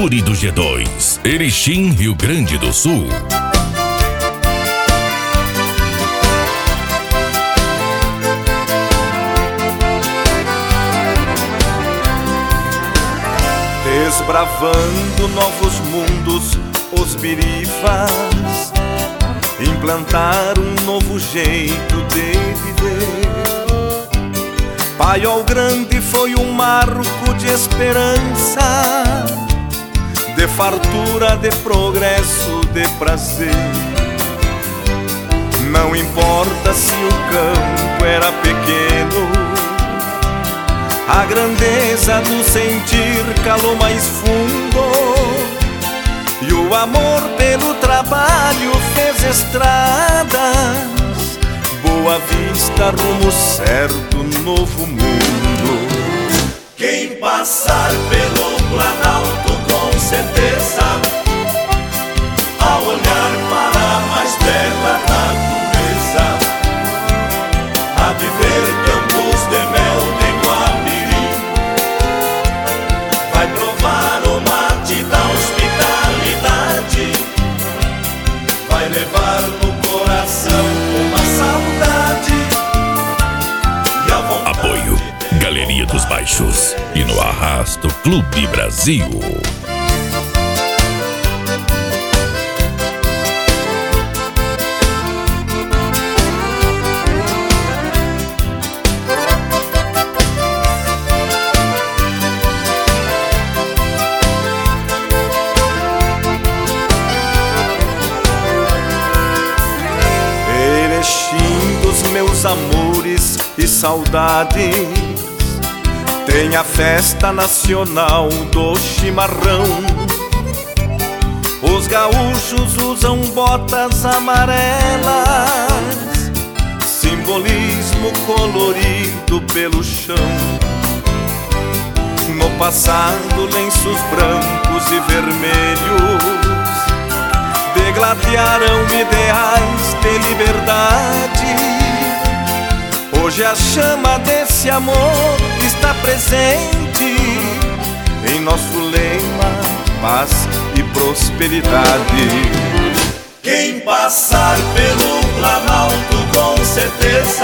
Yuri do G2, Erechim, Rio Grande do Sul. Desbravando novos mundos, os birifas implantaram um novo jeito de viver. Paiol Grande foi um marco de esperança, de fartura, de progresso, de prazer. Não importa se o campo era pequeno, a grandeza do sentir calou mais fundo, e o amor pelo trabalho fez estradas. Boa Vista, rumo certo, novo mundo. Quem passar pelo Planalto com certeza, ao olhar para a mais bela natureza, a viver campos de mel de Guamirim, vai provar o mate da hospitalidade, vai levar no coração uma saudade e a vontade. Apoio Galeria dos Baixos e no Arrasto Clube Brasil. Erechim dos meus amores e saudades, tem a festa nacional do chimarrão. Os gaúchos usam botas amarelas, simbolismo colorido pelo chão. No passado, lenços brancos e vermelhos degladiaram ideais de liberdade. Hoje a chama desse amor está presente em nosso lema, paz e prosperidade. Quem passar pelo Planalto com certeza,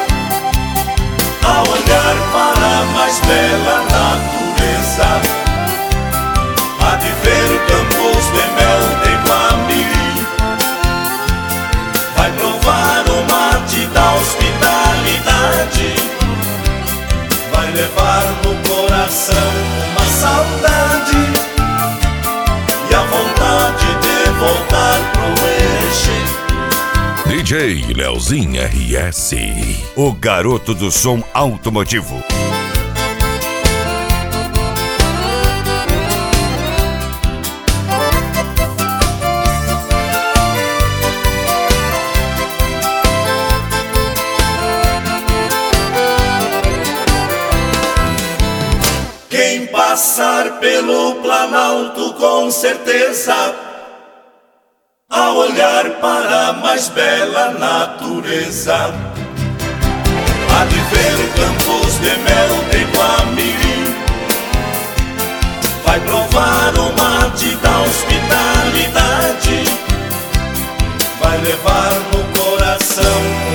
ao olhar para a mais bela natureza, há de ver campos de mel de Guamirim, vai provar o mate da hospitalidade, vai levar no coração uma saudade e a vontade de voltar pro Erechim. DJ Leozinho RS, o garoto do som automotivo. Quem passar pelo Planalto com certeza, ao olhar para a mais bela natureza, há de ver campos de mel de Guamirim, vai provar o mate da hospitalidade, vai levar no coração